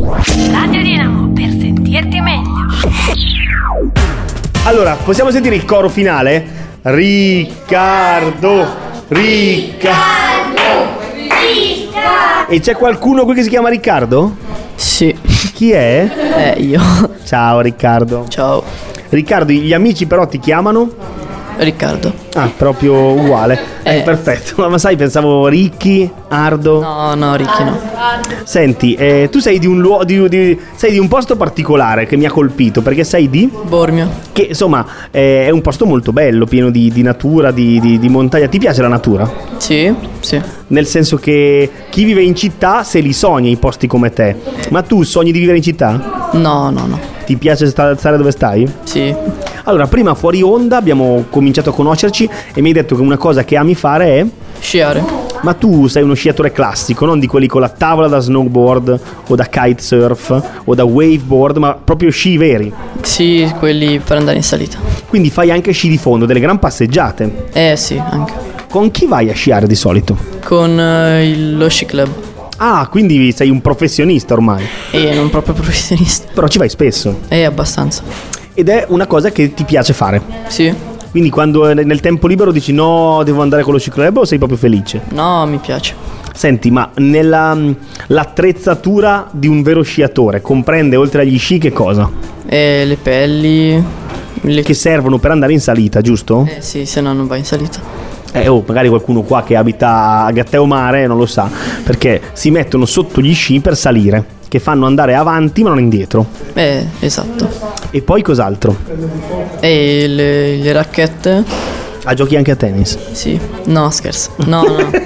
Radio Dinamo, per sentirti meglio. Allora, possiamo sentire il coro finale? Riccardo. E c'è qualcuno qui che si chiama Riccardo? Sì. Chi è? Io. Ciao Riccardo. Ciao. Riccardo, gli amici però ti chiamano? Riccardo. Ah, proprio uguale. Perfetto. Ma sai, pensavo Ricchi, Ardo. No, Ricchi no. Senti, tu sei di un sei di un posto particolare che mi ha colpito, perché sei di Bormio. che insomma è un posto molto bello, pieno di natura, di montagna. Ti piace la natura? Sì. Nel senso che chi vive in città se li sogna i posti come te. Ma tu sogni di vivere in città? No. Ti piace stare dove stai? Sì. Allora, prima fuori onda abbiamo cominciato a conoscerci e mi hai detto che una cosa che ami fare è Sciare. Ma tu sei uno sciatore classico, non di quelli con la tavola da snowboard o da kitesurf o da waveboard, ma proprio sci veri. Sì, quelli per andare in salita. Quindi fai anche sci di fondo, delle gran passeggiate. Sì, anche. Con chi vai a sciare di solito? Con lo sci club. Ah, quindi sei un professionista ormai. Non proprio professionista. Però ci vai spesso. Abbastanza. Ed è una cosa che ti piace fare. Sì. Quindi quando nel tempo libero dici no, devo andare con lo sci club, o sei proprio felice? No, mi piace. Senti, ma l'attrezzatura di un vero sciatore comprende oltre agli sci che cosa? Le pelli. Che servono per andare in salita, giusto? Sì, se no non vai in salita. Magari qualcuno qua che abita a Gatteo Mare non lo sa, perché si mettono sotto gli sci per salire, che fanno andare avanti ma non indietro. Esatto. E poi cos'altro? Le racchette. Giochi anche a tennis? Sì. No, scherzo. No.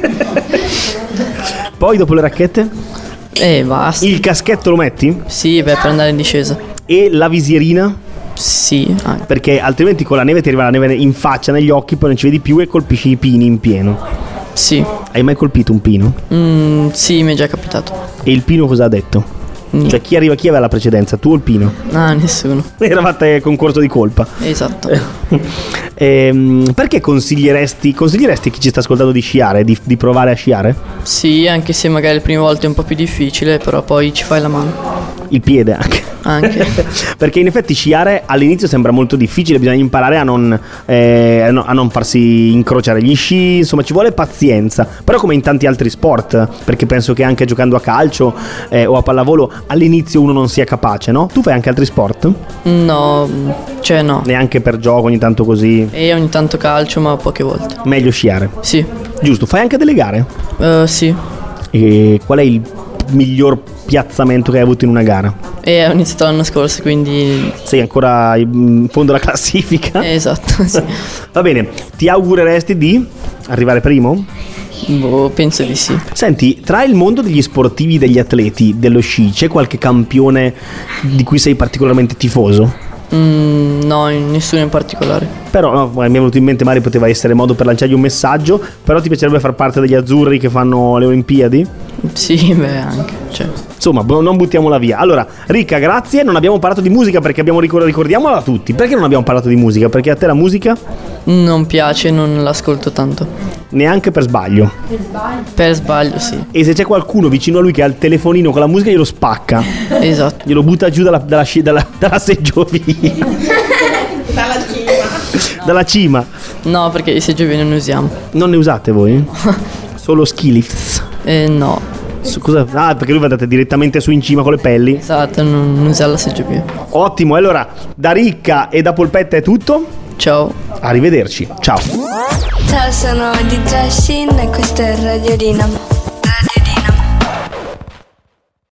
Poi dopo le racchette? Basta. Il caschetto lo metti? Sì, per andare in discesa. E la visierina? Sì, anche. Perché altrimenti con la neve ti arriva la neve in faccia, negli occhi, poi non ci vedi più e colpisci i pini in pieno. Sì. Hai mai colpito un pino? Sì, mi è già capitato. E il pino cosa ha detto? Niente. Cioè chi aveva la precedenza, tu o il pino? Nessuno. Eravate concorso di colpa. Esatto. Perché consiglieresti a chi ci sta ascoltando di sciare, di provare a sciare? Sì, anche se magari le prime volte è un po' più difficile, però poi ci fai la mano. Il piede anche. Perché in effetti sciare all'inizio sembra molto difficile, bisogna imparare a non farsi incrociare gli sci, insomma ci vuole pazienza, però come in tanti altri sport, perché penso che anche giocando a calcio o a pallavolo all'inizio uno non sia capace, no? Tu fai anche altri sport? No. Neanche per gioco, ogni tanto così? E ogni tanto calcio, ma poche volte. Meglio sciare? Sì. Giusto, fai anche delle gare? Sì. E qual è il miglior piazzamento che hai avuto in una gara? Ho iniziato l'anno scorso, quindi sei ancora in fondo alla classifica? Esatto, sì. Va bene, ti augureresti di arrivare primo? Penso di sì. Senti, tra il mondo degli sportivi, degli atleti, dello sci, c'è qualche campione di cui sei particolarmente tifoso? No, nessuno in particolare. Però no, mi è venuto in mente, magari poteva essere modo per lanciargli un messaggio. Però ti piacerebbe far parte degli azzurri che fanno le Olimpiadi? Sì, anche, cioè. Insomma, non buttiamola via. Allora, Ricca, grazie. Non abbiamo parlato di musica perché ricordiamola a tutti. Perché non abbiamo parlato di musica? Perché a te la musica non piace, non l'ascolto tanto. Neanche per sbaglio? Per sbaglio, sì. E se c'è qualcuno vicino a lui che ha il telefonino con la musica, glielo spacca. Esatto. Glielo butta giù dalla seggiovia. Dalla cima. No, perché i seggiovie non ne usiamo. Non ne usate voi? Solo ski lifts? No. Cosa? Perché voi andate direttamente su in cima con le pelli? Esatto, non usa la seggiovia. Ottimo, allora da Ricca e da Polpetta è tutto. Ciao. Arrivederci, ciao. Ciao, sono DJ Shin e questo è Radio Dinamo.